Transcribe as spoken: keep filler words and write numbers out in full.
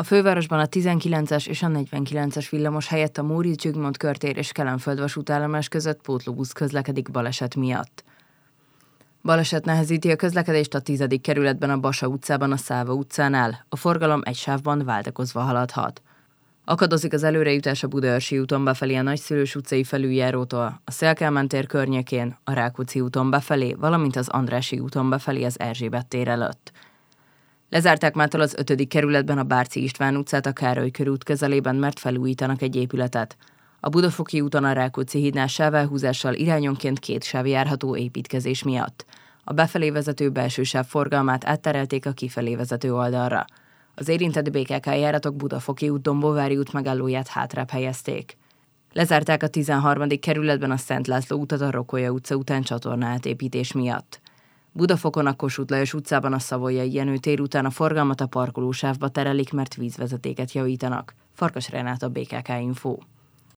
A fővárosban a tizenkilences és a negyvenkilences villamos helyett a Móricz Zsigmond körtér és Kelenföld vasútállomás között pótlóbusz közlekedik baleset miatt. Baleset nehezíti a közlekedést a tizedik kerületben a Basa utcában a Száva utcánál, a forgalom egy sávban váltakozva haladhat. Akadozik az előrejutás a Budaörsi úton befelé a Nagyszülős utcai felüljárótól, a Széll-Kálmán tér környékén, a Rákóczi úton befelé, valamint az Andrássy úton befelé az Erzsébet tér előtt. Lezárták mától az ötödik kerületben a Bárci István utcát a Károly körút közelében, mert felújítanak egy épületet. A Budafoki úton a Rákóczi hídnál sávelhúzással irányonként két sáv járható építkezés miatt. A befelé vezető belső sáv forgalmát átterelték a kifelé vezető oldalra. Az érintett bé ká ká járatok Budafoki út Dombóvári út megállóját hátrább helyezték. Lezárták a tizenharmadik kerületben a Szent László utat a Rokolya utca után csatorna átépítés miatt. Budafokon a Kossuth Lajos utcában a Savoyai Jenő tér után a forgalmat a parkolósávba terelik, mert vízvezetéket javítanak. Farkas Renáta, bé ká ká Info.